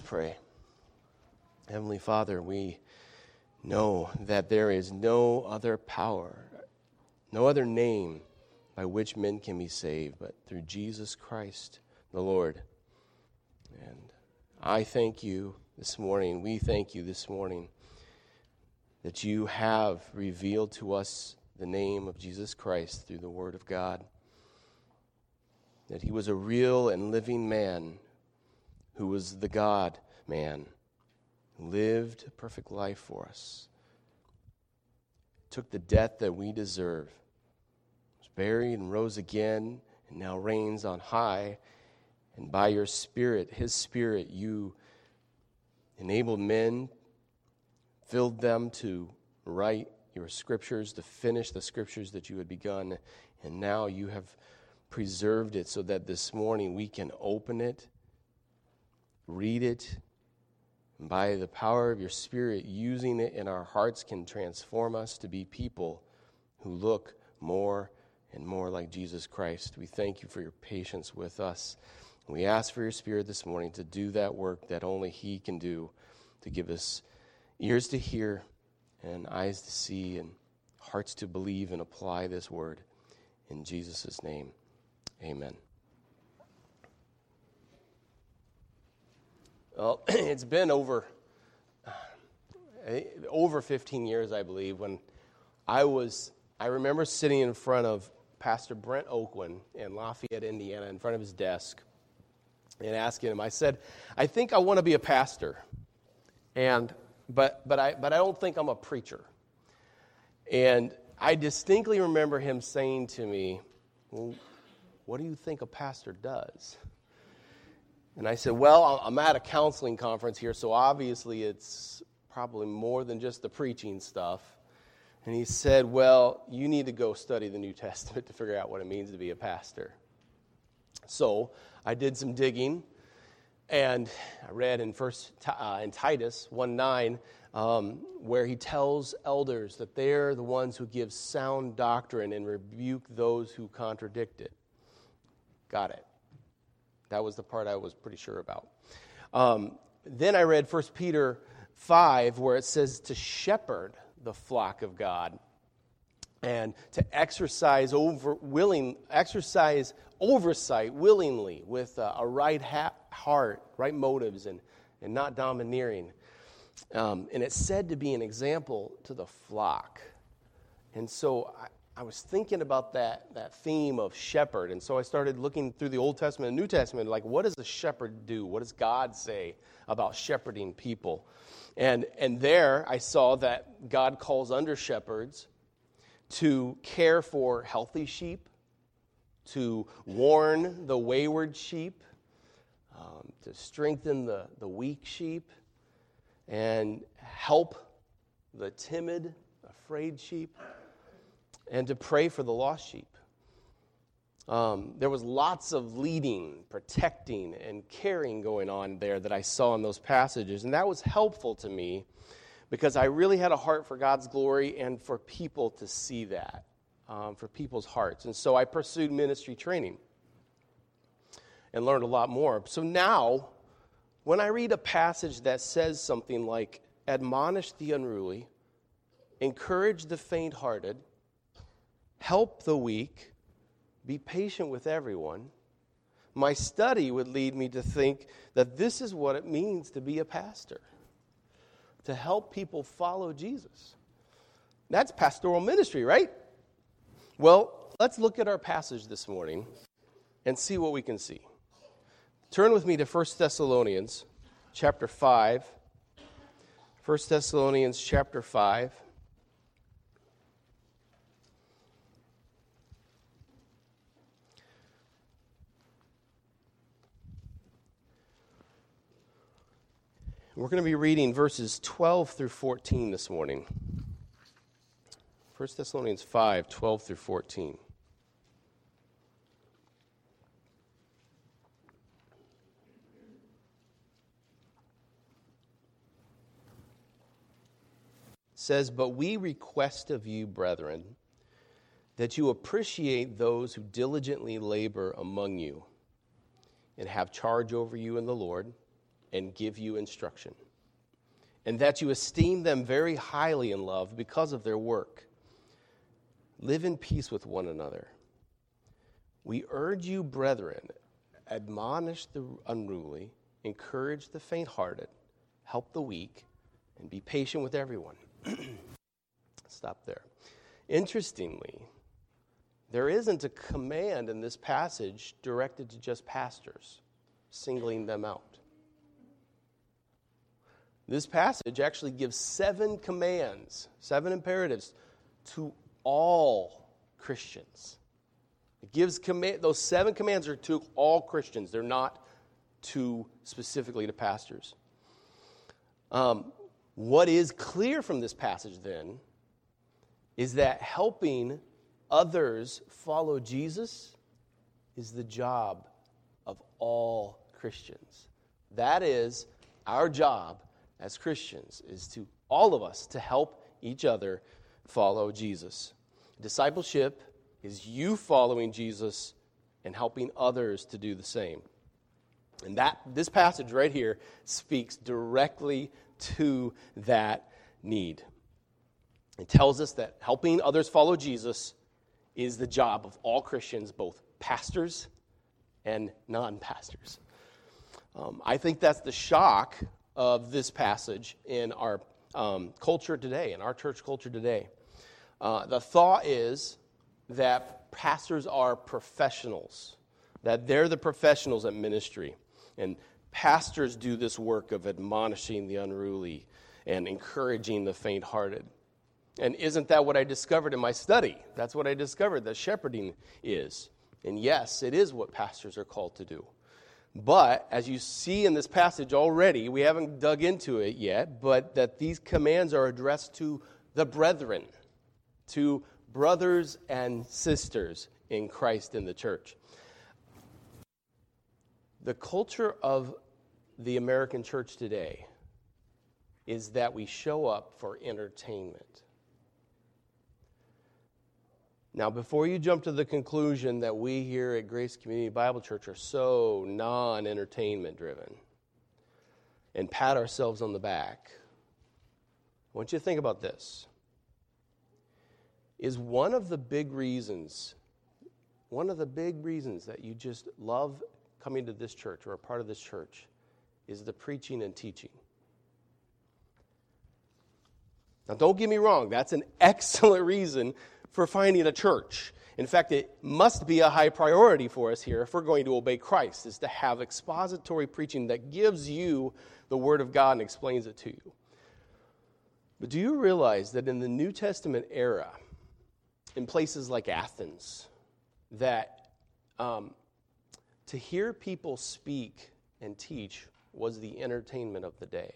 pray. Heavenly Father, we know that there is no other power, no other name by which men can be saved but through Jesus Christ the Lord. And I thank you this morning, we thank you this morning that you have revealed to us the name of Jesus Christ through the Word of God, that he was a real and living man who was the God-man, who lived a perfect life for us, took the death that we deserve, was buried and rose again, and now reigns on high. And by your Spirit, his Spirit, you enabled men, filled them to write your scriptures, to finish the scriptures that you had begun. And now you have preserved it so that this morning we can open it, read it, and by the power of your Spirit, using it in our hearts can transform us to be people who look more and more like Jesus Christ. We thank you for your patience with us. We ask for your Spirit this morning to do that work that only he can do, to give us ears to hear and eyes to see and hearts to believe and apply this word. In Jesus' name, amen. Well, it's been over 15 years, I believe, when I remember sitting in front of Pastor Brent Oakland in Lafayette, Indiana, in front of his desk, and asking him, I said, I think I want to be a pastor, but I don't think I'm a preacher. And I distinctly remember him saying to me, well, what do you think a pastor does? And I said, well, I'm at a counseling conference here, so obviously it's probably more than just the preaching stuff. And he said, well, you need to go study the New Testament to figure out what it means to be a pastor. So I did some digging, and I read in Titus 1:9, where he tells elders that they're the ones who give sound doctrine and rebuke those who contradict it. Got it. That was the part I was pretty sure about. Then I read 1 Peter 5, where it says to shepherd the flock of God and to exercise oversight willingly with a right heart, right motives, and not domineering. And it's said to be an example to the flock. And so I was thinking about that theme of shepherd, and so I started looking through the Old Testament and New Testament, like what does a shepherd do? What does God say about shepherding people? And there I saw that God calls under shepherds to care for healthy sheep, to warn the wayward sheep, to strengthen the weak sheep, and help the timid, afraid sheep, and to pray for the lost sheep. There was lots of leading, protecting, and caring going on there that I saw in those passages, and that was helpful to me because I really had a heart for God's glory and for people to see that, for people's hearts. And so I pursued ministry training and learned a lot more. So now, when I read a passage that says something like, admonish the unruly, encourage the faint-hearted, help the weak, be patient with everyone, my study would lead me to think that this is what it means to be a pastor, to help people follow Jesus. That's pastoral ministry, right? Well, let's look at our passage this morning and see what we can see. Turn with me to 1 Thessalonians chapter 5. 1 Thessalonians chapter 5. We're going to be reading verses 12 through 14 this morning. 1 Thessalonians 5, 12 through 14. It says, but we request of you, brethren, that you appreciate those who diligently labor among you and have charge over you in the Lord, and give you instruction, and that you esteem them very highly in love because of their work. Live in peace with one another. We urge you, brethren, admonish the unruly, encourage the faint-hearted, help the weak, and be patient with everyone. Stop there. Interestingly, there isn't a command in this passage directed to just pastors, singling them out. This passage actually gives 7 commands, 7 imperatives to all Christians. It gives those 7 commands are to all Christians. They're not specifically to pastors. What is clear from this passage then is that helping others follow Jesus is the job of all Christians. That is our job as Christians, is to all of us to help each other follow Jesus. Discipleship is you following Jesus and helping others to do the same. And this passage right here speaks directly to that need. It tells us that helping others follow Jesus is the job of all Christians, both pastors and non-pastors. I think that's the shock of this passage in our culture today, in our church culture today. The thought is that pastors are professionals, that they're the professionals at ministry, and pastors do this work of admonishing the unruly and encouraging the faint-hearted. And isn't that what I discovered in my study? That's what I discovered, that shepherding is. And yes, it is what pastors are called to do. But as you see in this passage already, we haven't dug into it yet, but that these commands are addressed to the brethren, to brothers and sisters in Christ in the church. The culture of the American church today is that we show up for entertainment. Now, before you jump to the conclusion that we here at Grace Community Bible Church are so non-entertainment driven and pat ourselves on the back, I want you to think about this. Is one of the big reasons that you just love coming to this church or a part of this church is the preaching and teaching. Now, don't get me wrong, that's an excellent reason for finding a church. In fact, it must be a high priority for us here if we're going to obey Christ, is to have expository preaching that gives you the Word of God and explains it to you. But do you realize that in the New Testament era, in places like Athens, that to hear people speak and teach was the entertainment of the day?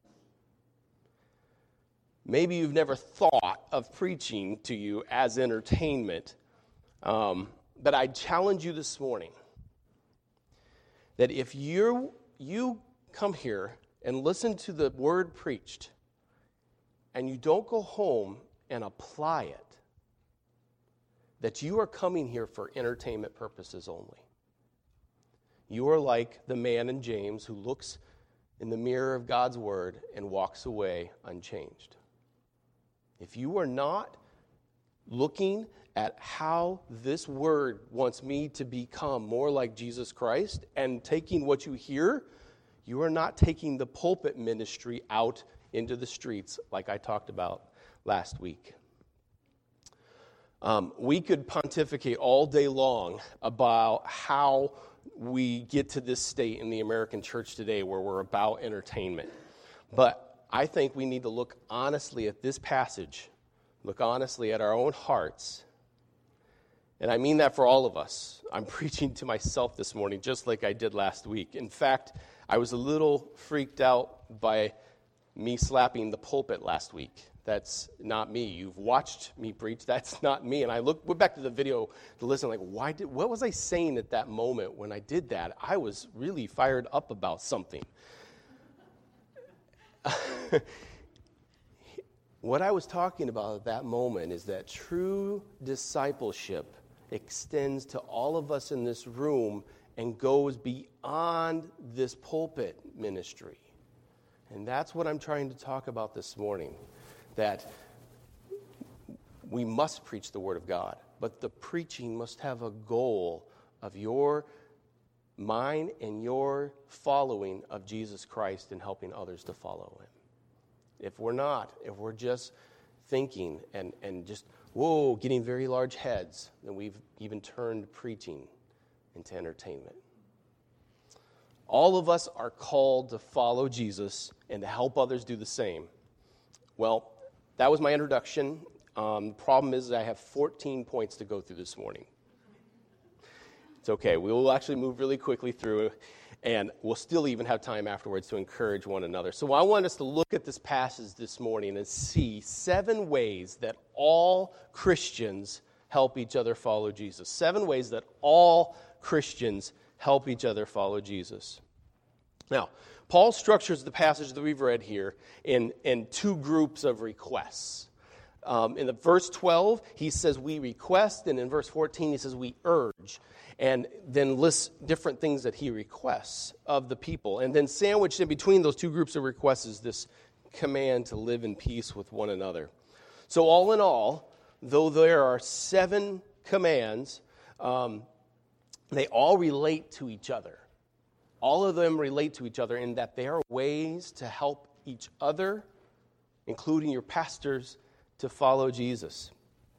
Maybe you've never thought of preaching to you as entertainment, but I challenge you this morning that if you come here and listen to the word preached and you don't go home and apply it, that you are coming here for entertainment purposes only. You are like the man in James who looks in the mirror of God's word and walks away unchanged. If you are not looking at how this word wants me to become more like Jesus Christ and taking what you hear, you are not taking the pulpit ministry out into the streets like I talked about last week. We could pontificate all day long about how we get to this state in the American church today where we're about entertainment. But I think we need to look honestly at this passage, look honestly at our own hearts, and I mean that for all of us. I'm preaching to myself this morning just like I did last week. In fact, I was a little freaked out by me slapping the pulpit last week. That's not me. You've watched me preach. That's not me. And I went back to the video to listen, like, what was I saying at that moment when I did that? I was really fired up about something. What I was talking about at that moment is that true discipleship extends to all of us in this room and goes beyond this pulpit ministry. And that's what I'm trying to talk about this morning, that we must preach the Word of God, but the preaching must have a goal of mine and your following of Jesus Christ and helping others to follow Him. If we're just thinking and just, getting very large heads, then we've even turned preaching into entertainment. All of us are called to follow Jesus and to help others do the same. Well, that was my introduction. The problem is I have 14 points to go through this morning. It's okay. We will actually move really quickly through, and we'll still even have time afterwards to encourage one another. So I want us to look at this passage this morning and see 7 ways that all Christians help each other follow Jesus. 7 ways that all Christians help each other follow Jesus. Now, Paul structures the passage that we've read here in 2 groups of requests. In the verse 12, he says we request, and in verse 14, he says we urge, and then lists different things that he requests of the people. And then sandwiched in between those 2 groups of requests is this command to live in peace with one another. So all in all, though there are 7 commands, they all relate to each other. All of them relate to each other in that they are ways to help each other, including your pastors, to follow Jesus.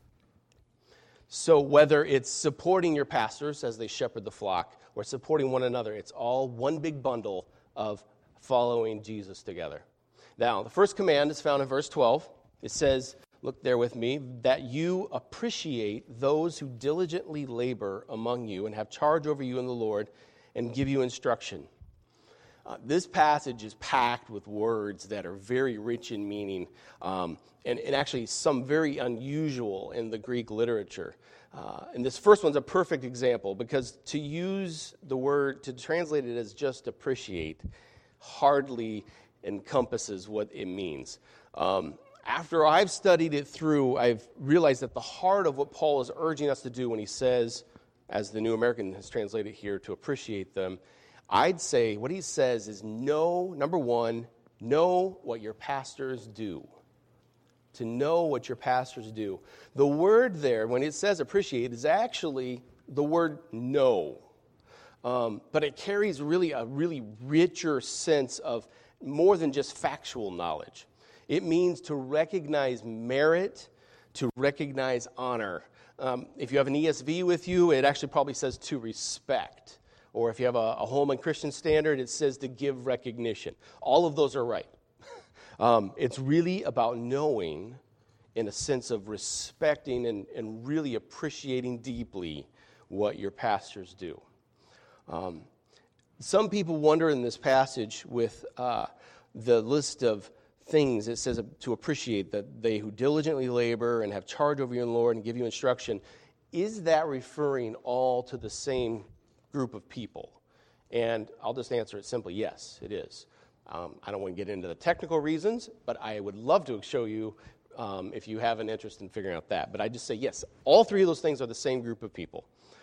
So whether it's supporting your pastors as they shepherd the flock or supporting one another, it's all one big bundle of following Jesus together. Now, the first command is found in verse 12. It says, look there with me, that you appreciate those who diligently labor among you and have charge over you in the Lord and give you instruction. This passage is packed with words that are very rich in meaning and actually some very unusual in the Greek literature. And this first one's a perfect example because to use the word, to translate it as just appreciate, hardly encompasses what it means. After I've studied it through, I've realized that the heart of what Paul is urging us to do when he says, as the New American has translated here, to appreciate them, I'd say what he says is number one, know what your pastors do. To know what your pastors do. The word there, when it says appreciate, is actually the word know. But it carries really a really richer sense of more than just factual knowledge. It means to recognize merit, to recognize honor. If you have an ESV with you, it actually probably says to respect. Or if you have a Holman Christian Standard, it says to give recognition. All of those are right. It's really about knowing in a sense of respecting and really appreciating deeply what your pastors do. Some people wonder in this passage with the list of things, it says to appreciate that they who diligently labor and have charge over you in the Lord and give you instruction. Is that referring all to the same group of people? And I'll just answer it simply, yes, it is. I don't want to get into the technical reasons, but I would love to show you if you have an interest in figuring out that. But I just say, yes, all 3 of those things are the same group of people.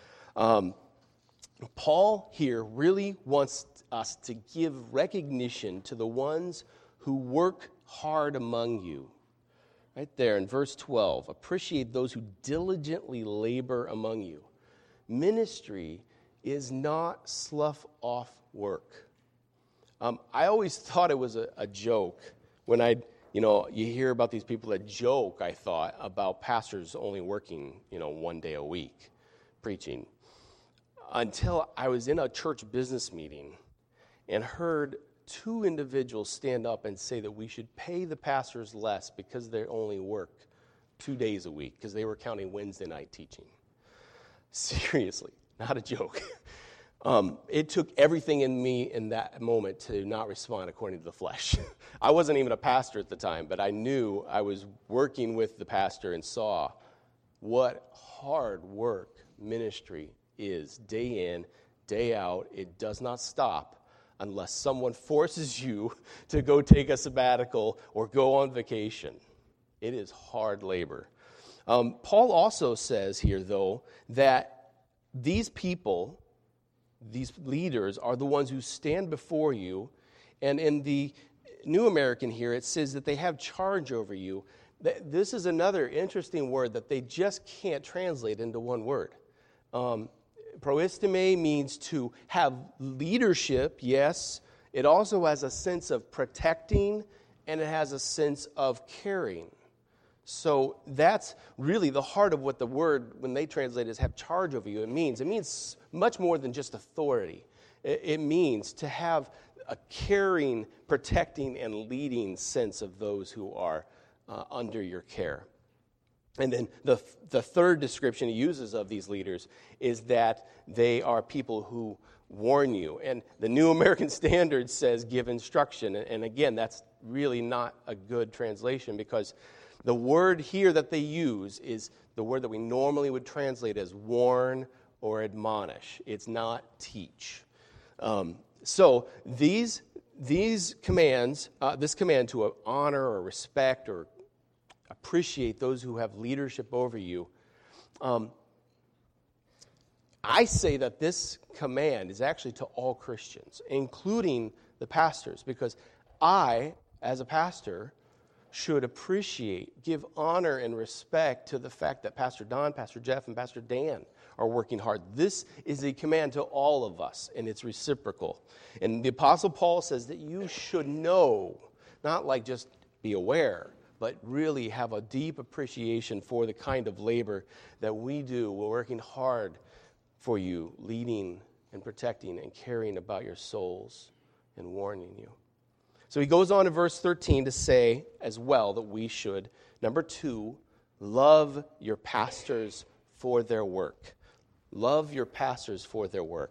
Paul here really wants us to give recognition to the ones who work hard among you. Right there in verse 12, appreciate those who diligently labor among you. Ministry is not slough-off work. I always thought it was a joke when you hear about these people that joke, I thought, about pastors only working, 1 day a week preaching. Until I was in a church business meeting and heard 2 individuals stand up and say that we should pay the pastors less because they only work 2 days a week because they were counting Wednesday night teaching. Seriously, not a joke. It took everything in me in that moment to not respond according to the flesh. I wasn't even a pastor at the time, but I knew I was working with the pastor and saw what hard work ministry is day in, day out. It does not stop unless someone forces you to go take a sabbatical or go on vacation. It is hard labor. Paul also says here, though, that these people, these leaders are the ones who stand before you. And in the New American here, it says that they have charge over you. This is another interesting word that they just can't translate into one word. Proisteme means to have leadership, yes. It also has a sense of protecting, and it has a sense of caring. So that's really the heart of what the word, when they translate it as have charge over you, it means much more than just authority. It means to have a caring, protecting, and leading sense of those who are under your care. And then the third description he uses of these leaders is that they are people who warn you. And the New American Standard says give instruction. And again, that's really not a good translation, because the word here that they use is the word that we normally would translate as warn or admonish. It's not teach. So these commands, this command to honor or respect or appreciate those who have leadership over you, I say that this command is actually to all Christians, including the pastors, because I, as a pastor, should appreciate, give honor and respect to the fact that Pastor Don, Pastor Jeff, and Pastor Dan are working hard. This is a command to all of us, and it's reciprocal. And the Apostle Paul says that you should know, not like just be aware, but really have a deep appreciation for the kind of labor that we do. We're working hard for you, leading and protecting and caring about your souls and warning you. So he goes on in verse 13 to say as well that we should, number 2, love your pastors for their work. Love your pastors for their work.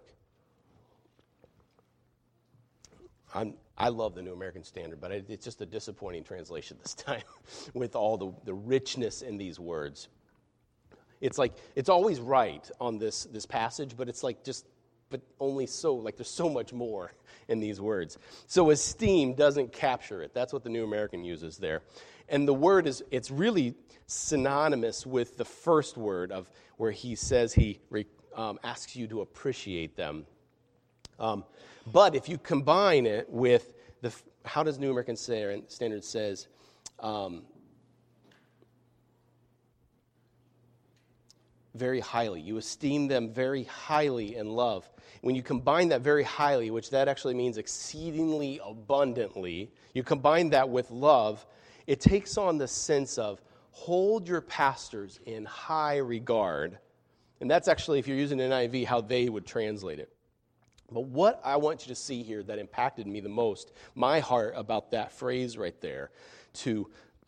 I love the New American Standard, but it's just a disappointing translation this time with all the richness in these words. It's like, it's always right on this passage, but it's like just, but only so, like there's so much more in these words. So esteem doesn't capture it. That's what the New American uses there. And the word it's really synonymous with the first word of where he says he asks you to appreciate them. But if you combine it with how does New American Standard says, very highly. You esteem them very highly in love. When you combine that very highly, which that actually means exceedingly abundantly, you combine that with love, it takes on the sense of hold your pastors in high regard. And that's actually, if you're using an NIV, how they would translate it. But what I want you to see here that impacted me the most, my heart about that phrase right there, to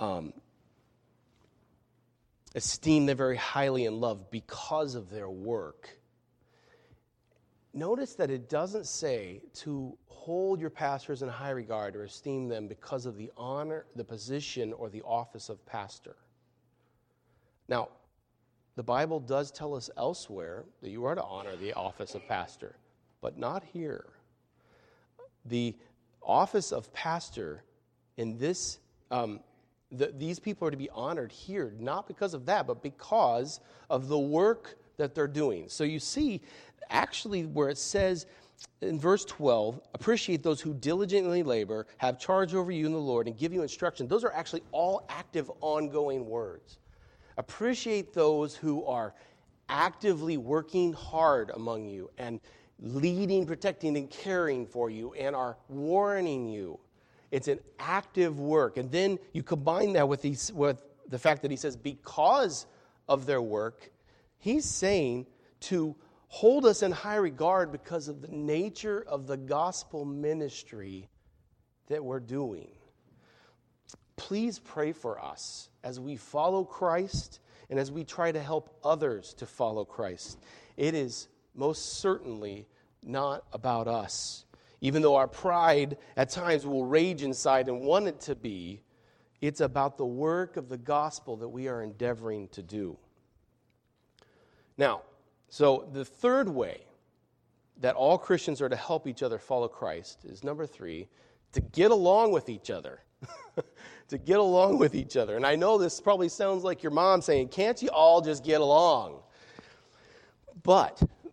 esteem them very highly in love because of their work. Notice that it doesn't say to hold your pastors in high regard or esteem them because of the honor, the position, or the office of pastor. Now, the Bible does tell us elsewhere that you are to honor the office of pastor, but not here. The office of pastor in this these people are to be honored here, not because of that, but because of the work that they're doing. So you see, actually, where it says in verse 12, appreciate those who diligently labor, have charge over you in the Lord, and give you instruction. Those are actually all active, ongoing words. Appreciate those who are actively working hard among you and leading, protecting, and caring for you and are warning you. It's an active work. And then you combine that with the fact that he says because of their work, he's saying to hold us in high regard because of the nature of the gospel ministry that we're doing. Please pray for us as we follow Christ and as we try to help others to follow Christ. It is most certainly not about us. Even though our pride at times will rage inside and want it to be, it's about the work of the gospel that we are endeavoring to do. Now, so the third way that all Christians are to help each other follow Christ is, number 3, to get along with each other. To get along with each other. And I know this probably sounds like your mom saying, can't you all just get along? But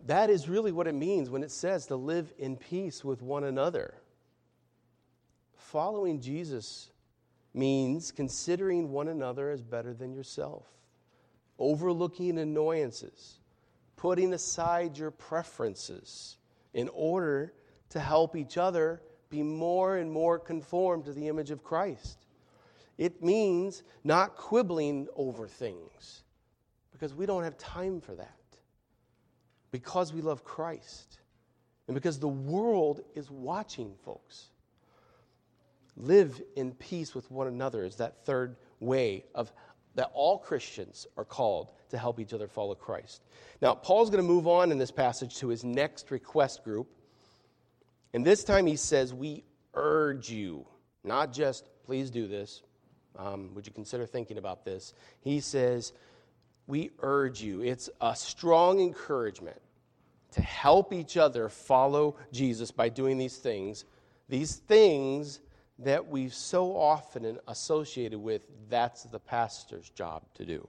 that is really what it means when it says to live in peace with one another. Following Jesus means considering one another as better than yourself, overlooking annoyances, putting aside your preferences in order to help each other be more and more conformed to the image of Christ. It means not quibbling over things, because we don't have time for that. Because we love Christ, and because the world is watching, folks. Live in peace with one another is that third way of that all Christians are called to help each other follow Christ. Now, Paul's going to move on in this passage to his next request group. And this time he says, we urge you, not just, please do this. Would you consider thinking about this? He says, we urge you. It's a strong encouragement to help each other follow Jesus by doing these things that we've so often associated with, that's the pastor's job to do.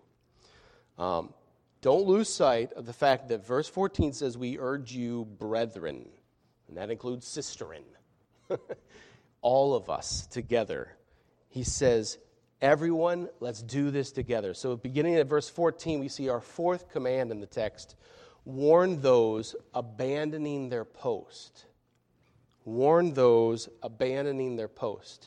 Don't lose sight of the fact that verse 14 says, we urge you, brethren, and that includes sisterin, all of us together. He says, everyone, let's do this together. So beginning at verse 14, we see our fourth command in the text, warn those abandoning their post. Warn those abandoning their post.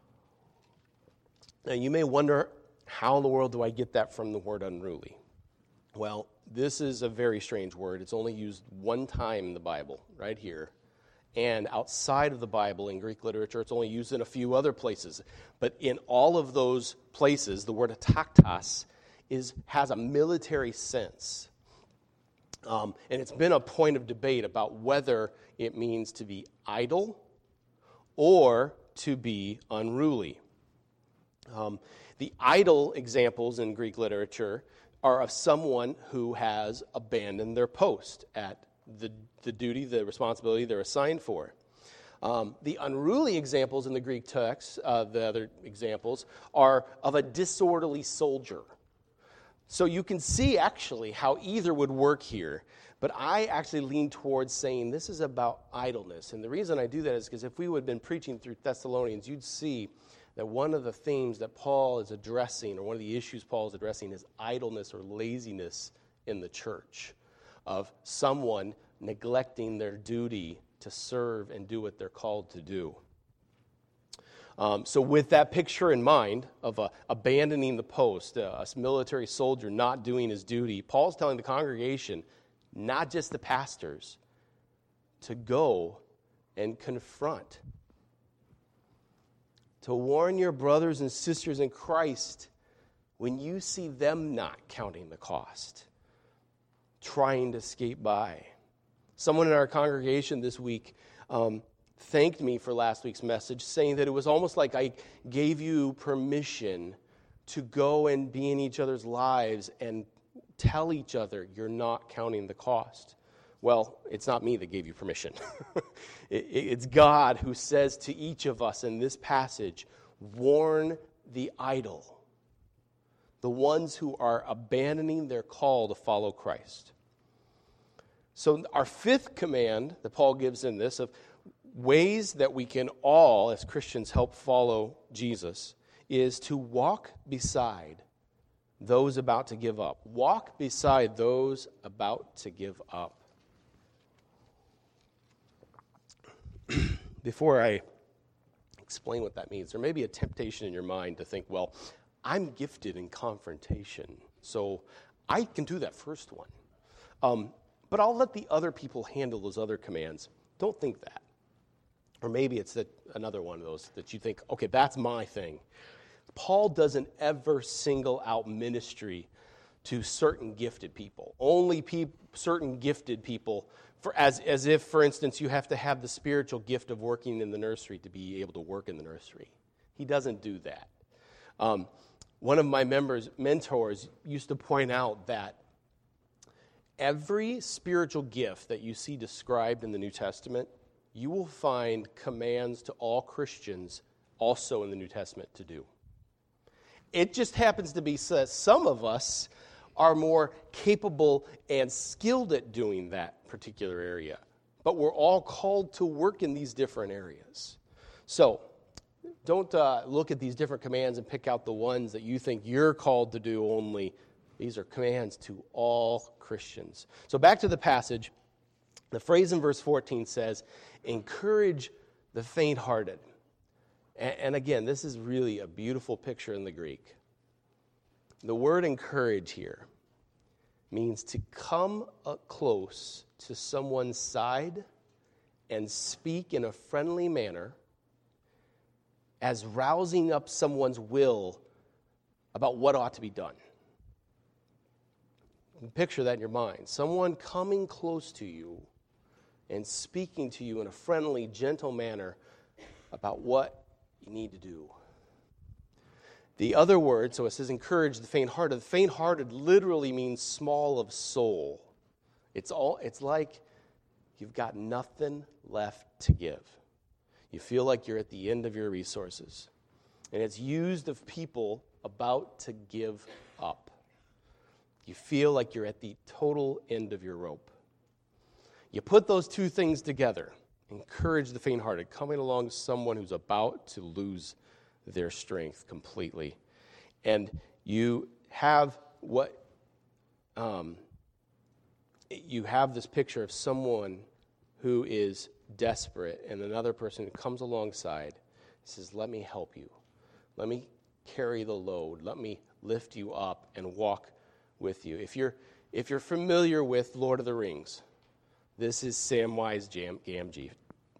Now, you may wonder, how in the world do I get that from the word unruly? Well, this is a very strange word. It's only used one time in the Bible, right here. And outside of the Bible, in Greek literature, it's only used in a few other places. But in all of those places, the word ataktos has a military sense. And it's been a point of debate about whether it means to be idle or to be unruly. The idle examples in Greek literature are of someone who has abandoned their post at the duty, the responsibility they're assigned for. The unruly examples in the Greek text, the other examples, are of a disorderly soldier. So you can see actually how either would work here, but I actually lean towards saying this is about idleness. And the reason I do that is because if we would have been preaching through Thessalonians, you'd see that one of the themes that Paul is addressing, or one of the issues Paul is addressing, is idleness or laziness in the church, of someone neglecting their duty to serve and do what they're called to do. So with that picture in mind of abandoning the post, a military soldier not doing his duty, Paul's telling the congregation, not just the pastors, to go and confront, to warn your brothers and sisters in Christ when you see them not counting the cost, trying to skate by. Someone in our congregation this week thanked me for last week's message, saying that it was almost like I gave you permission to go and be in each other's lives and tell each other you're not counting the cost. Well, it's not me that gave you permission. It's God who says to each of us in this passage, warn the idle, the ones who are abandoning their call to follow Christ. So our fifth command that Paul gives in this of ways that we can all, as Christians, help follow Jesus is to walk beside those about to give up. Walk beside those about to give up. Before I explain what that means, there may be a temptation in your mind to think, well, I'm gifted in confrontation, so I can do that first one. But I'll let the other people handle those other commands. Don't think that. Or maybe it's another one of those that you think, okay, that's my thing. Paul doesn't ever single out ministry to certain gifted people. Only certain gifted people, as if, for instance, you have to have the spiritual gift of working in the nursery to be able to work in the nursery. He doesn't do that. One of my mentors used to point out that every spiritual gift that you see described in the New Testament, you will find commands to all Christians also in the New Testament to do. It just happens to be that some of us are more capable and skilled at doing that particular area. But we're all called to work in these different areas. So, don't look at these different commands and pick out the ones that you think you're called to do only. These are commands to all Christians. So back to the passage. The phrase in verse 14 says, encourage the faint-hearted. And again, this is really a beautiful picture in the Greek. The word encourage here means to come up close to someone's side and speak in a friendly manner as rousing up someone's will about what ought to be done. Picture that in your mind. Someone coming close to you and speaking to you in a friendly, gentle manner about what you need to do. The other word, so it says encourage the faint-hearted. The faint-hearted literally means small of soul. It's like you've got nothing left to give. You feel like you're at the end of your resources. And it's used of people about to give up. You feel like you're at the total end of your rope. You put those two things together. Encourage the faint-hearted, coming along someone who's about to lose their strength completely. And you have you have this picture of someone who is desperate, and another person who comes alongside says, let me help you. Let me carry the load. Let me lift you up and walk with you. If you're familiar with Lord of the Rings, this is Samwise Gamgee.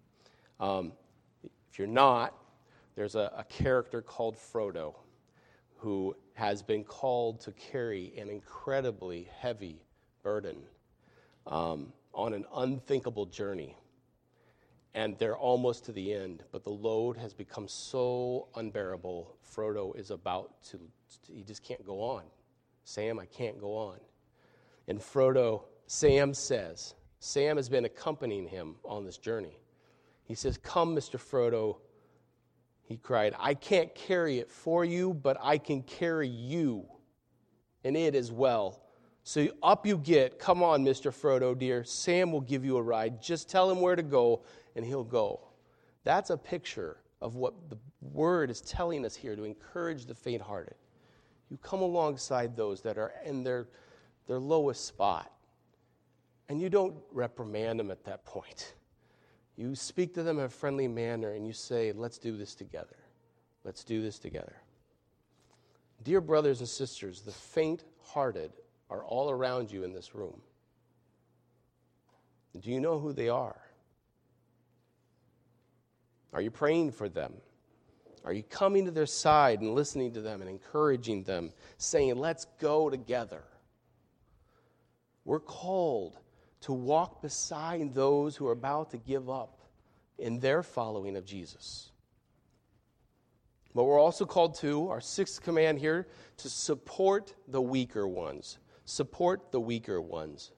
If you're not, there's a character called Frodo who has been called to carry an incredibly heavy burden on an unthinkable journey. And they're almost to the end, but the load has become so unbearable, Frodo is about to, he just can't go on. Sam, I can't go on. And Sam has been accompanying him on this journey. He says, come, Mr. Frodo, he cried, I can't carry it for you, but I can carry you, and it as well. So up you get. Come on, Mr. Frodo, dear. Sam will give you a ride. Just tell him where to go, and he'll go. That's a picture of what the word is telling us here to encourage the faint-hearted. You come alongside those that are in their lowest spot, and you don't reprimand them at that point. You speak to them in a friendly manner, and you say, let's do this together. Let's do this together. Dear brothers and sisters, the faint-hearted are all around you in this room. Do you know who they are? Are you praying for them? Are you coming to their side and listening to them and encouraging them, saying, let's go together? We're called to walk beside those who are about to give up in their following of Jesus. But we're also called to, our sixth command here, to support the weaker ones. Support the weaker ones.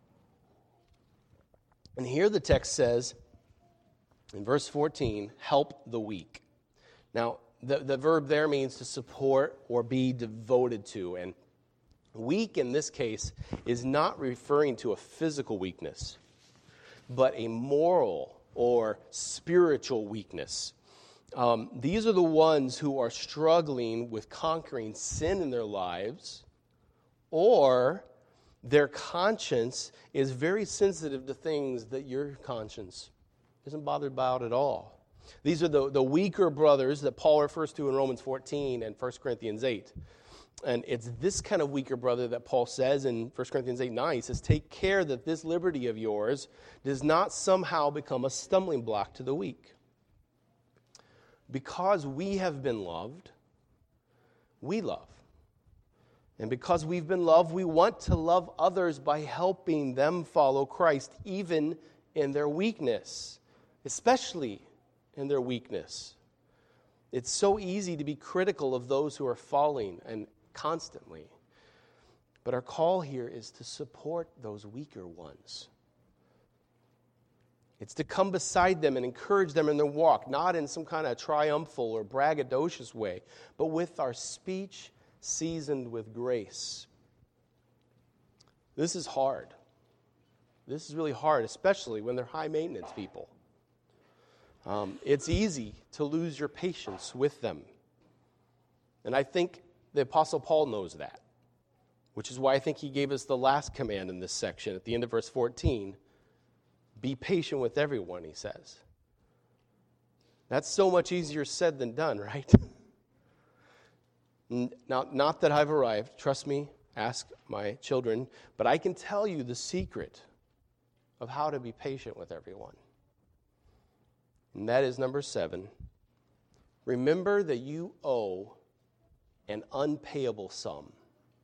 And here the text says, in verse 14, help the weak. Now, the verb there means to support or be devoted to. And weak in this case is not referring to a physical weakness, but a moral or spiritual weakness. These are the ones who are struggling with conquering sin in their lives, or their conscience is very sensitive to things that your conscience isn't bothered about at all. These are the weaker brothers that Paul refers to in Romans 14 and 1 Corinthians 8. And it's this kind of weaker brother that Paul says in 1 Corinthians 8:9. He says, take care that this liberty of yours does not somehow become a stumbling block to the weak. Because we have been loved, we love. And because we've been loved, we want to love others by helping them follow Christ, even in their weakness, especially in their weakness. It's so easy to be critical of those who are falling and constantly. But our call here is to support those weaker ones. It's to come beside them and encourage them in their walk, not in some kind of triumphal or braggadocious way, but with our speech seasoned with grace. This is hard. This is really hard, especially when they're high-maintenance people. It's easy to lose your patience with them. And I think the Apostle Paul knows that, which is why I think he gave us the last command in this section at the end of verse 14. Be patient with everyone, he says. That's so much easier said than done, right? Now, not that I've arrived. Trust me, ask my children. But I can tell you the secret of how to be patient with everyone. And that is number 7. Remember that you owe an unpayable sum.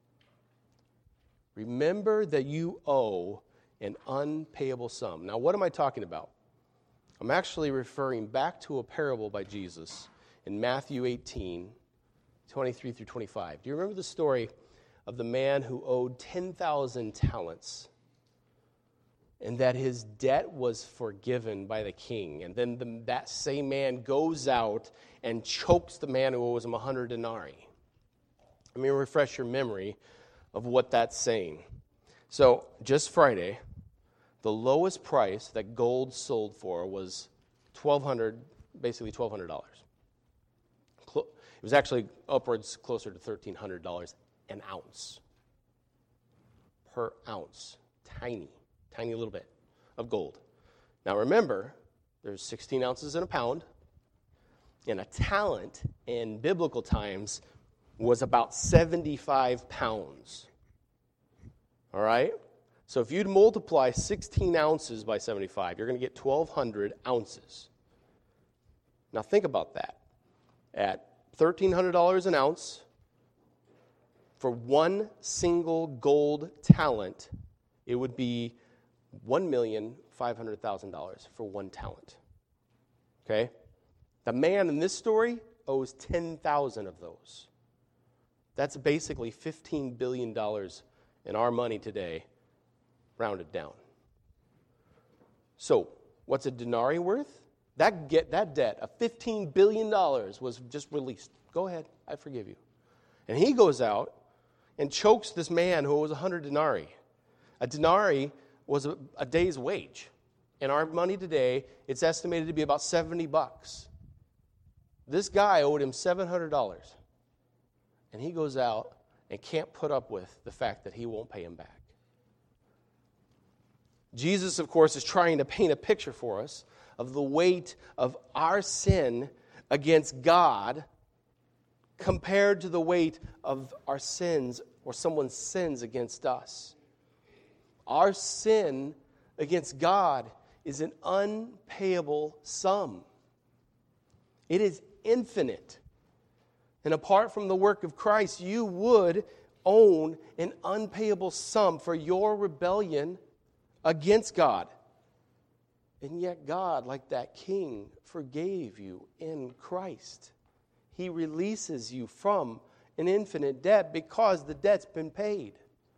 Remember that you owe an unpayable sum. Now, what am I talking about? I'm actually referring back to a parable by Jesus in Matthew 18, 23 through 25. Do you remember the story of the man who owed 10,000 talents and that his debt was forgiven by the king? And then that same man goes out and chokes the man who owes him 100 denarii. Let me refresh your memory of what that's saying. So, just Friday, the lowest price that gold sold for was basically $1,200. It was actually upwards closer to $1,300 an ounce. Per ounce. Tiny little bit of gold. Now remember, there's 16 ounces in a pound, and a talent in biblical times was about 75 pounds. All right? So if you'd multiply 16 ounces by 75, you're going to get 1,200 ounces. Now think about that. At $1,300 an ounce, for one single gold talent, it would be $1,500,000 for one talent. Okay? The man in this story owes 10,000 of those. That's basically $15 billion in our money today, rounded down. So, what's a denarii worth? That debt of $15 billion was just released. Go ahead, I forgive you. And he goes out and chokes this man who owes 100 denarii. A denarii was a day's wage. In our money today, it's estimated to be about $70. This guy owed him $700. And he goes out and can't put up with the fact that he won't pay him back. Jesus, of course, is trying to paint a picture for us of the weight of our sin against God compared to the weight of our sins or someone's sins against us. Our sin against God is an unpayable sum. It is infinite. And apart from the work of Christ, you would own an unpayable sum for your rebellion against God. And yet God, like that king, forgave you in Christ. He releases you from an infinite debt because the debt's been paid.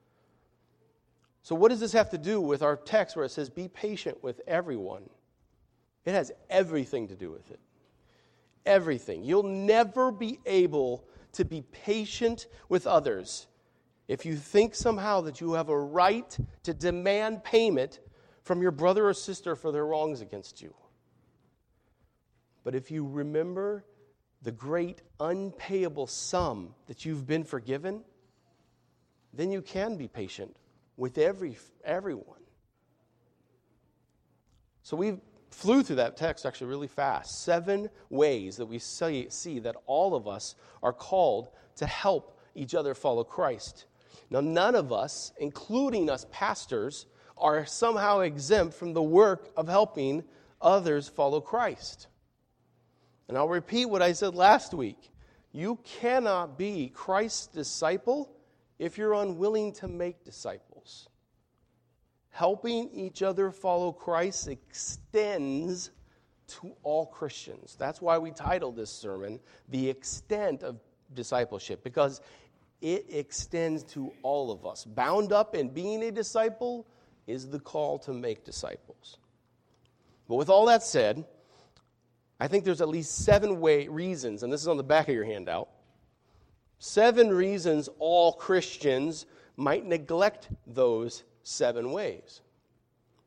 So what does this have to do with our text where it says, be patient with everyone? It has everything to do with it. Everything. You'll never be able to be patient with others if you think somehow that you have a right to demand payment from your brother or sister for their wrongs against you. But if you remember the great unpayable sum that you've been forgiven, then you can be patient with everyone. So we flew through that text actually really fast. 7 ways that we see that all of us are called to help each other follow Christ. Now, none of us, including us pastors, are somehow exempt from the work of helping others follow Christ. And I'll repeat what I said last week. You cannot be Christ's disciple if you're unwilling to make disciples. Helping each other follow Christ extends to all Christians. That's why we titled this sermon, The Extent of Discipleship, because it extends to all of us. Bound up in being a disciple is the call to make disciples. But with all that said, I think there's at least 7 reasons, and this is on the back of your handout, 7 reasons all Christians might neglect those 7 ways.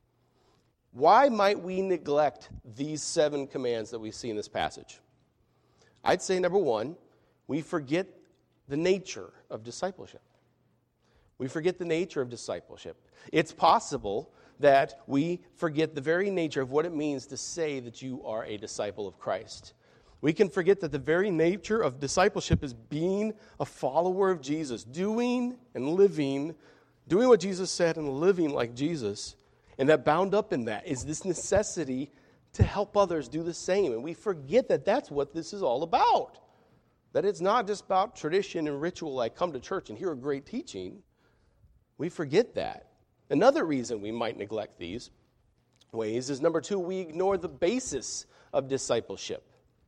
Why might we neglect these 7 commands that we see in this passage? I'd say, number one, we forget the nature of discipleship. We forget the nature of discipleship. It's possible that we forget the very nature of what it means to say that you are a disciple of Christ. We can forget that the very nature of discipleship is being a follower of Jesus, doing what Jesus said and living like Jesus. And that bound up in that is this necessity to help others do the same. And we forget that that's what this is all about. That it's not just about tradition and ritual, like come to church and hear a great teaching. We forget that. Another reason we might neglect these ways is, number 2, we ignore the basis of discipleship.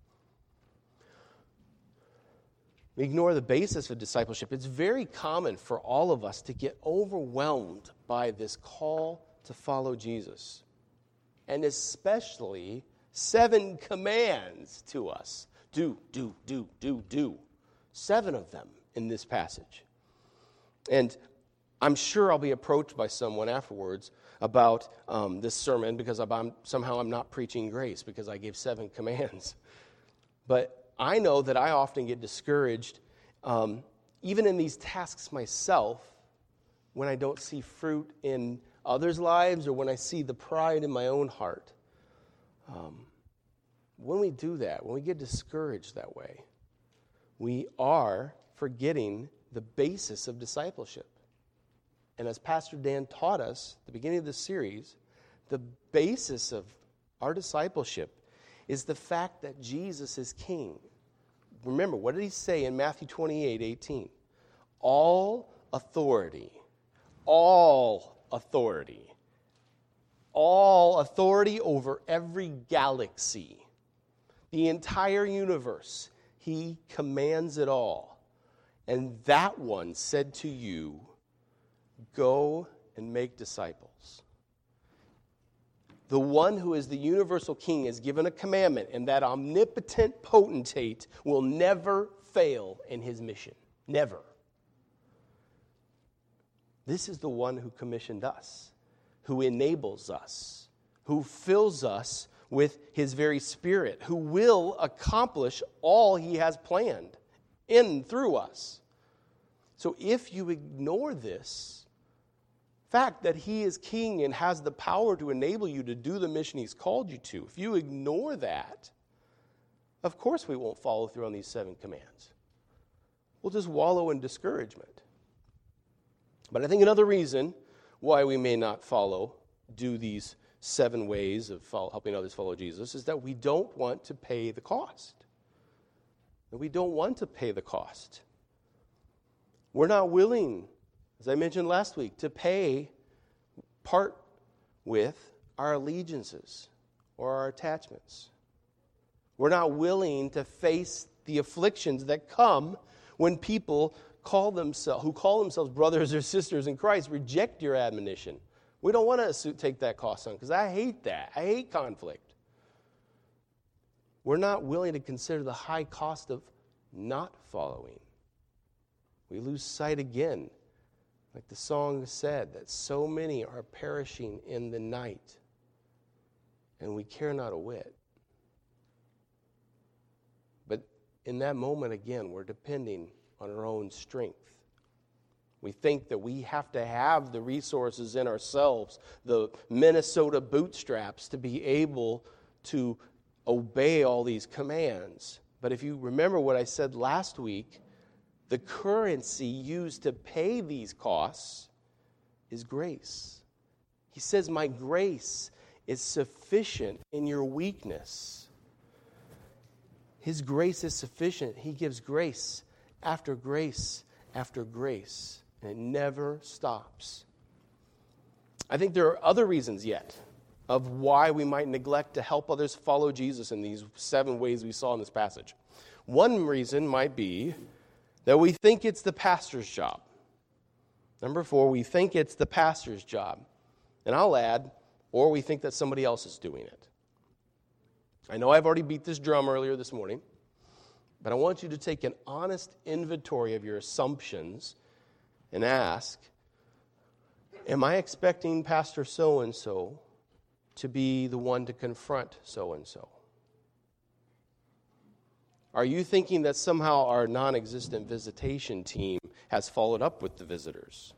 We ignore the basis of discipleship. It's very common for all of us to get overwhelmed by this call to follow Jesus. And especially 7 commands to us. Do. 7 of them in this passage. And I'm sure I'll be approached by someone afterwards about this sermon because I'm not preaching grace because I gave 7 commands. But I know that I often get discouraged, even in these tasks myself, when I don't see fruit in others' lives or when I see the pride in my own heart. When we do that, when we get discouraged that way, we are forgetting the basis of discipleship. And as Pastor Dan taught us at the beginning of this series, the basis of our discipleship is the fact that Jesus is King. Remember, what did he say in Matthew 28:18? All authority over every galaxy, the entire universe, he commands it all. And that one said to you, go and make disciples. The one who is the universal king is given a commandment, and that omnipotent potentate will never fail in his mission. Never. This is the one who commissioned us, who enables us, who fills us with his very Spirit, who will accomplish all he has planned in and through us. So if you ignore this fact that he is king and has the power to enable you to do the mission he's called you to, if you ignore that, of course we won't follow through on these 7 commands. We'll just wallow in discouragement. But I think another reason why we may not do these 7 ways of helping others follow Jesus is that we don't want to pay the cost. We don't want to pay the cost. We're not willing, as I mentioned last week, to part with our allegiances or our attachments. We're not willing to face the afflictions that come when people who call themselves brothers or sisters in Christ reject your admonition. We don't want to take that cost on because I hate that. I hate conflict. We're not willing to consider the high cost of not following. We lose sight again, like the song said, that so many are perishing in the night, and we care not a whit. But in that moment, again, we're depending on our own strength. We think that we have to have the resources in ourselves, the Minnesota bootstraps, to be able to obey all these commands. But if you remember what I said last week, the currency used to pay these costs is grace. He says, my grace is sufficient in your weakness. His grace is sufficient. He gives grace after grace after grace, and it never stops. I think there are other reasons yet of why we might neglect to help others follow Jesus in these 7 ways we saw in this passage. One reason might be that we think it's the pastor's job. Number 4, we think it's the pastor's job. And I'll add, or we think that somebody else is doing it. I know I've already beat this drum earlier this morning, but I want you to take an honest inventory of your assumptions and ask, am I expecting Pastor so-and-so to be the one to confront so-and-so? Are you thinking that somehow our non-existent visitation team has followed up with the visitors?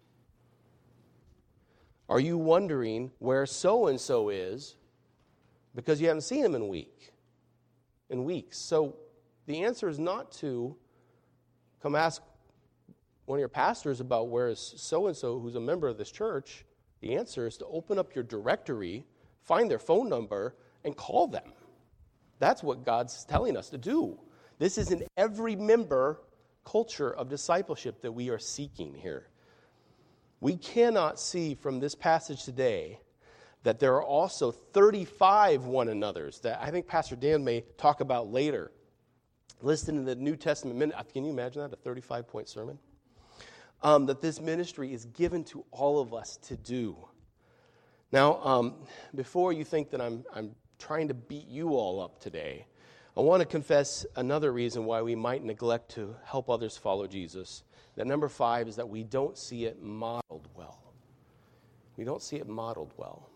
Are you wondering where so-and-so is because you haven't seen him in weeks? So the answer is not to come ask one of your pastors about where is so-and-so who's a member of this church. The answer is to open up your directory, find their phone number, and call them. That's what God's telling us to do. This is an every member culture of discipleship that we are seeking here. We cannot see from this passage today that there are also 35 one another's that I think Pastor Dan may talk about later, listed in the New Testament. Can you imagine that, a 35-point sermon? That this ministry is given to all of us to do. Now, before you think that I'm trying to beat you all up today, I want to confess another reason why we might neglect to help others follow Jesus. That number 5 is that we don't see it modeled well. We don't see it modeled well.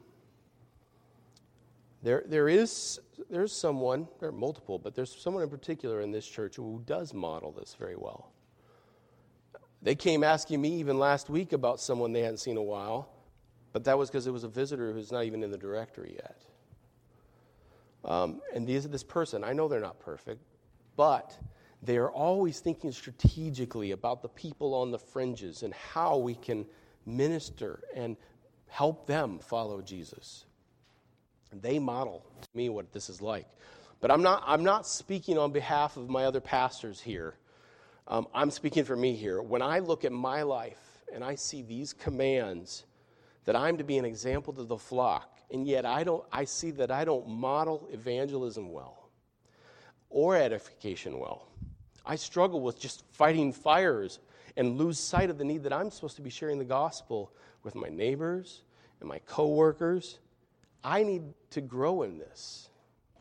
There's someone, there are multiple, but there's someone in particular in this church who does model this very well. They came asking me even last week about someone they hadn't seen in a while, but that was because it was a visitor who's not even in the directory yet. And this person, I know they're not perfect, but they are always thinking strategically about the people on the fringes and how we can minister and help them follow Jesus. They model to me what this is like. But I'm not speaking on behalf of my other pastors here. I'm speaking for me here. When I look at my life and I see these commands that I'm to be an example to the flock, and yet I see that I don't model evangelism well or edification well. I struggle with just fighting fires and lose sight of the need that I'm supposed to be sharing the gospel with my neighbors and my coworkers. I need to grow in this.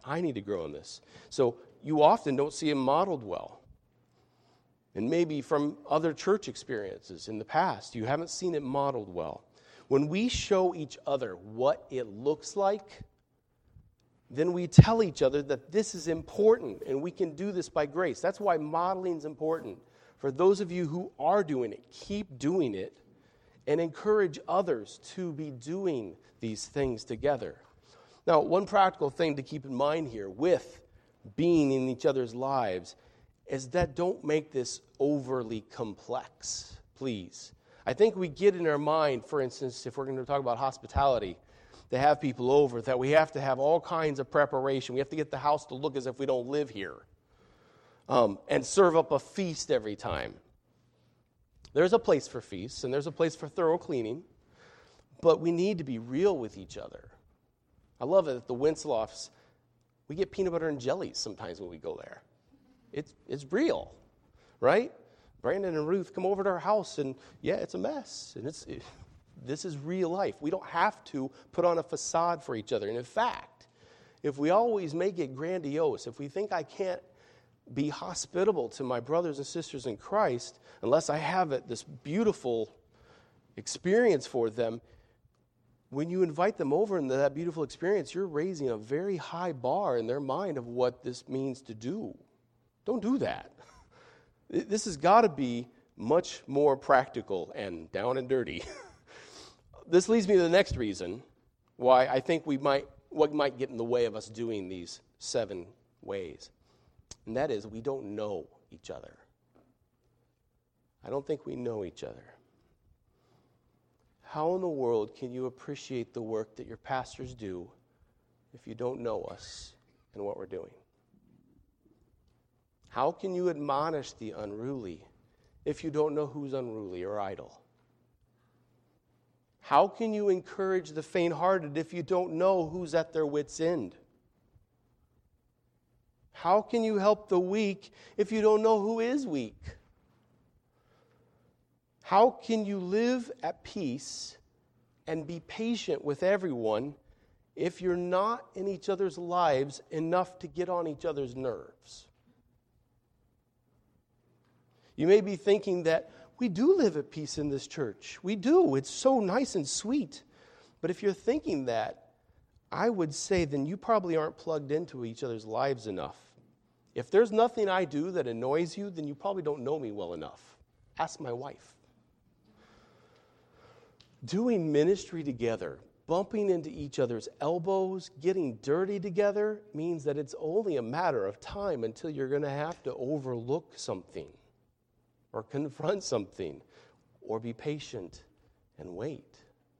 So you often don't see it modeled well. And maybe from other church experiences in the past, you haven't seen it modeled well. When we show each other what it looks like, then we tell each other that this is important and we can do this by grace. That's why modeling is important. For those of you who are doing it, keep doing it and encourage others to be doing these things together. Now, one practical thing to keep in mind here with being in each other's lives is that don't make this overly complex, please. I think we get in our mind, for instance, if we're going to talk about hospitality, to have people over, that we have to have all kinds of preparation. We have to get the house to look as if we don't live here and serve up a feast every time. There's a place for feasts, and there's a place for thorough cleaning, but we need to be real with each other. I love it at the Winslofts. We get peanut butter and jellies sometimes when we go there. It's real, right? Brandon and Ruth come over to our house, and yeah, it's a mess. And this is real life. We don't have to put on a facade for each other. And in fact, if we always make it grandiose, if we think I can't be hospitable to my brothers and sisters in Christ unless I have this beautiful experience for them, when you invite them over into that beautiful experience, you're raising a very high bar in their mind of what this means to do. Don't do that. This has got to be much more practical and down and dirty. This leads me to the next reason why I think what might get in the way of us doing these 7 ways. And that is we don't know each other. I don't think we know each other. How in the world can you appreciate the work that your pastors do if you don't know us and what we're doing? How can you admonish the unruly if you don't know who's unruly or idle? How can you encourage the faint-hearted if you don't know who's at their wits' end? How can you help the weak if you don't know who is weak? How can you live at peace and be patient with everyone if you're not in each other's lives enough to get on each other's nerves? You may be thinking that we do live at peace in this church. We do. It's so nice and sweet. But if you're thinking that, I would say then you probably aren't plugged into each other's lives enough. If there's nothing I do that annoys you, then you probably don't know me well enough. Ask my wife. Doing ministry together, bumping into each other's elbows, getting dirty together means that it's only a matter of time until you're going to have to overlook something or confront something or be patient and wait.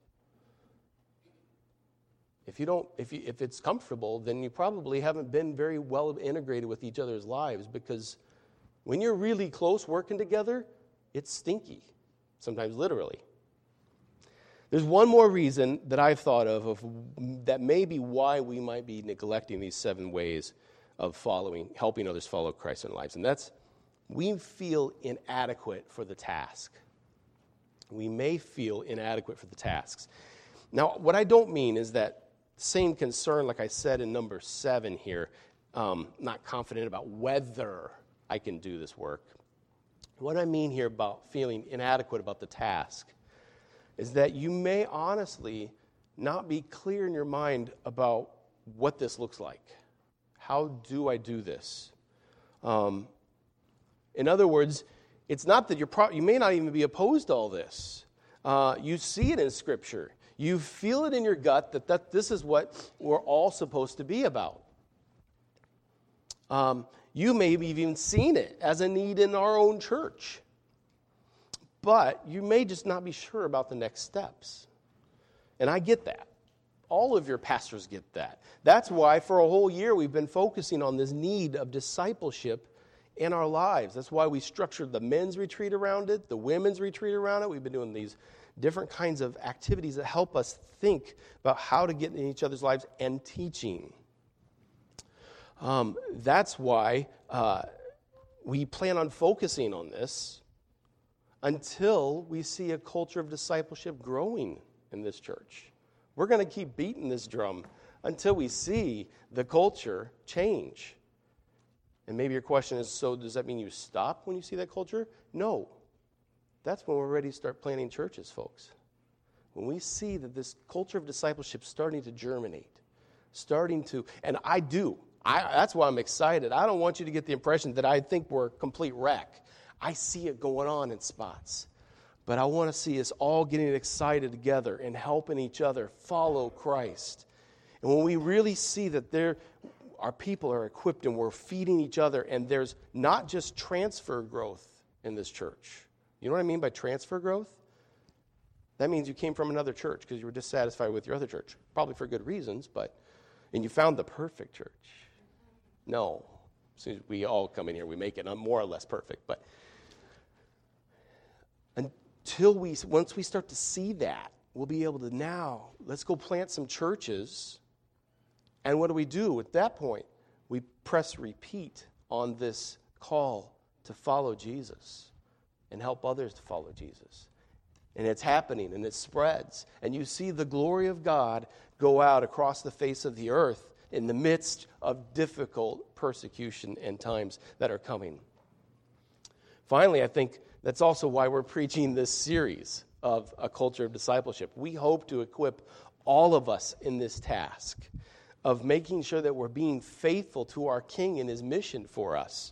If it's comfortable, then you probably haven't been very well integrated with each other's lives, because when you're really close working together, it's stinky, sometimes literally. There's one more reason that I've thought of that may be why we might be neglecting these 7 ways of helping others follow Christ in our lives, and that's we feel inadequate for the task. We may feel inadequate for the tasks. Now, what I don't mean is that same concern, like I said in number 7 here, not confident about whether I can do this work. What I mean here about feeling inadequate about the task is that you may honestly not be clear in your mind about what this looks like. How do I do this? In other words, it's not that you may not even be opposed to all this. You see it in Scripture. You feel it in your gut that this is what we're all supposed to be about. You may have even seen it as a need in our own church. But you may just not be sure about the next steps. And I get that. All of your pastors get that. That's why for a whole year we've been focusing on this need of discipleship in our lives. That's why we structured the men's retreat around it, the women's retreat around it. We've been doing these different kinds of activities that help us think about how to get in each other's lives and teaching. That's why we plan on focusing on this until we see a culture of discipleship growing in this church. We're going to keep beating this drum until we see the culture change. And maybe your question is, so does that mean you stop when you see that culture? No. That's when we're ready to start planting churches, folks. When we see that this culture of discipleship is starting to germinate, and that's why I'm excited. I don't want you to get the impression that I think we're a complete wreck. I see it going on in spots. But I want to see us all getting excited together and helping each other follow Christ. And when we really see that our people are equipped and we're feeding each other, and there's not just transfer growth in this church. You know what I mean by transfer growth? That means you came from another church because you were dissatisfied with your other church, probably for good reasons, and you found the perfect church. No. As soon as we all come in here, we make it more or less perfect. But once we start to see that, we'll be able to now, let's go plant some churches. And what do? At that point, we press repeat on this call to follow Jesus and help others to follow Jesus. And it's happening, and it spreads. And you see the glory of God go out across the face of the earth in the midst of difficult persecution and times that are coming. Finally, I think that's also why we're preaching this series of a culture of discipleship. We hope to equip all of us in this task of making sure that we're being faithful to our King and his mission for us.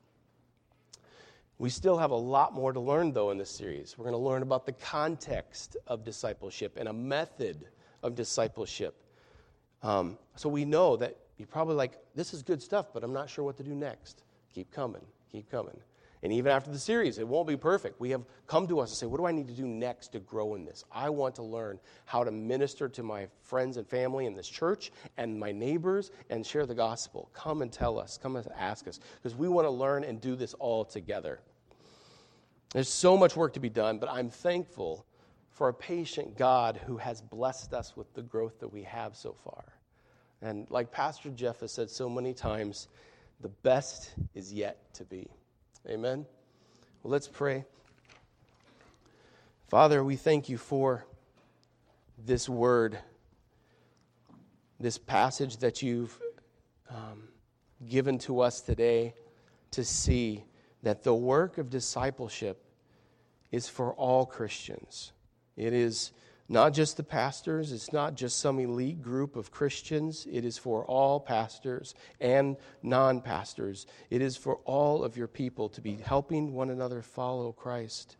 We still have a lot more to learn, though, in this series. We're going to learn about the context of discipleship and a method of discipleship. So we know that you're probably like, this is good stuff, but I'm not sure what to do next. Keep coming. And even after the series, it won't be perfect. We have come to us and say, what do I need to do next to grow in this? I want to learn how to minister to my friends and family in this church and my neighbors and share the gospel. Come and tell us. Come and ask us. Because we want to learn and do this all together. There's so much work to be done, but I'm thankful for a patient God who has blessed us with the growth that we have so far. And like Pastor Jeff has said so many times, the best is yet to be. Amen? Well, let's pray. Father, we thank you for this word, this passage that you've given to us today to see that the work of discipleship is for all Christians. It is Not just the pastors. It's not just some elite group of Christians. It is for all pastors and non-pastors. It is for all of your people to be helping one another follow Christ.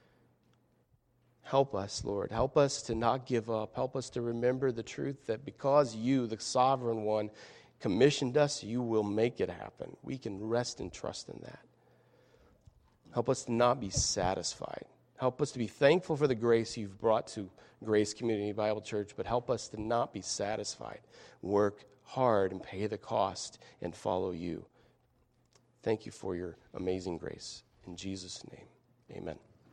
Help us, Lord. Help us to not give up. Help us to remember the truth that because you, the sovereign one, commissioned us, you will make it happen. We can rest and trust in that. Help us to not be satisfied. Help us to be thankful for the grace you've brought to Grace Community Bible Church, but help us to not be satisfied. Work hard and pay the cost and follow you. Thank you for your amazing grace. In Jesus' name, amen.